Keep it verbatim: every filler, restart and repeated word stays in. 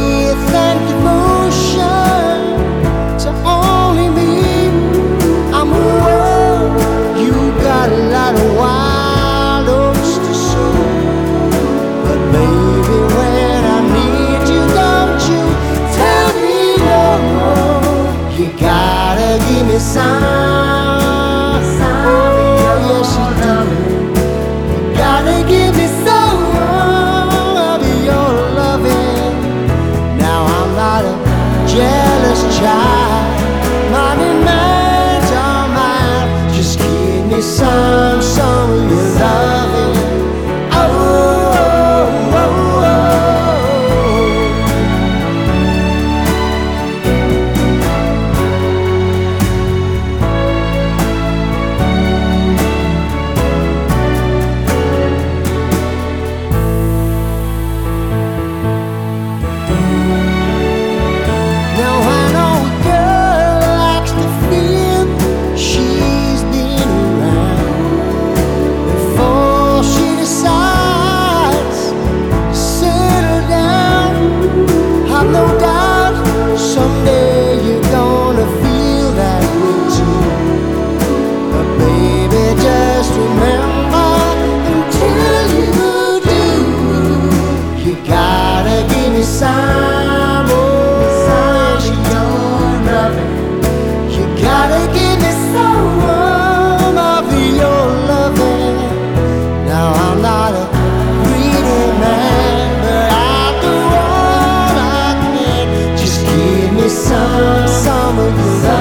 faith and devotion to only me. I'm a world, you got a lot of wild oats to sow. But baby, when I need you, don't you tell me no. You gotta give me some, some of your loving. You gotta give me some of your loving. Now I'm not a jealous child, minding man's all mine. Just give me some, some of your loving. Oh, oh, oh, oh. Now I know a girl likes to feel she's been around before she decides to settle down. I've no doubt someday you're gonna feel that way too. But baby, just remember, until you do, you gotta give me some, oh, of your loving. You gotta give me some of your loving. Now I'm not a greedy man, but I'll do all I can. Just give me some, some of your love.